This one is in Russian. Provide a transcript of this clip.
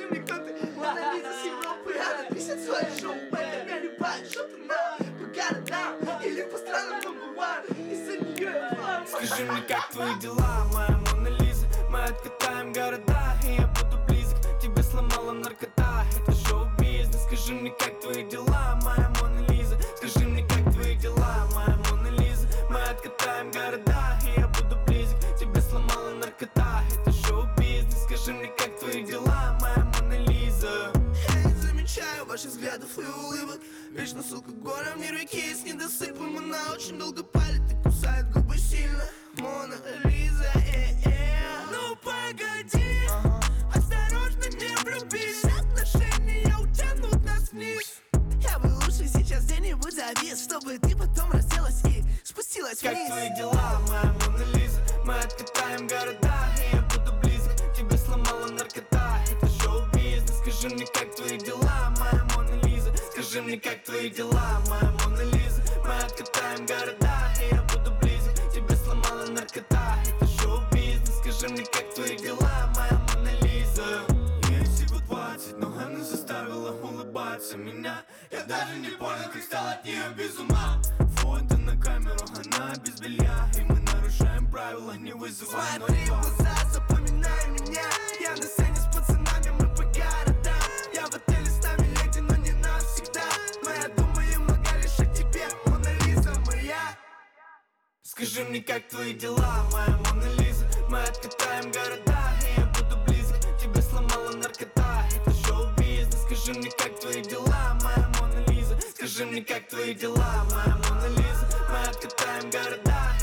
Скажи мне, кто ты? Мона Лиза с Европы, она пишет свое шоу. Это меня любая, что ты на по городам или по странам number one. Из-за нее я флам. Скажи мне, как твои дела, моя Мона Лиза? Мы откатаем города, и я буду близок. Тебя сломала наркота, это шоу-бизнес. Скажи мне, как твои дела, моя Мона Лиза? Скажи мне, как твои дела, моя Мона Лиза? Мы откатаем города, и я буду близок. Тебя сломала наркота, это шоу-бизнес. Скажи мне, как твои дела, моя Мона Лиза? Я не замечаю ваших взглядов и улыбок. Вечно с алкоголем, не реки с недосыпом. Она очень долго палит и кусает губы сильно. Мона Лиза, ну погоди, осторожно, не влюбись. Отношения утянут нас вниз. Я бы лучше сейчас где-нибудь завис, чтобы ты потом разделась и спустилась вниз. Как твои дела, моя Мона Лиза? Мы откатаем города, и я буду близок. Тебя сломала наркота, это шоу-бизнес. Скажи мне, как твои дела, моя Мона Лиза? Скажи мне, как твои дела, моя Мона Лиза? Мы откатаем города, и я буду близок. Тебя сломала наркота, это шоу-бизнес. Скажи мне, как твои дела, моя Мона Лиза? Ей всего 20, но она заставила улыбаться меня. Я даже не понял, как стал от нее без ума. Фото на камеру, она без белья, и мы нарушаем правила, не вызывая Смотри в глаза, запоминай меня. Я на сцене с пацанами, мы по городам. Я в отеле с нами леди, но не навсегда. Но я думаю много лишь о тебе, Мона Лиза моя. Скажи мне, как твои дела, моя Мона Лиза? Мы откатаем города, и я буду близок. Тебя сломала наркота, это шоу-бизнес. Скажи мне, как твои дела, моя Мона Лиза? Скажи мне, как твои дела, моя Мона Лиза? Мы откатаем города,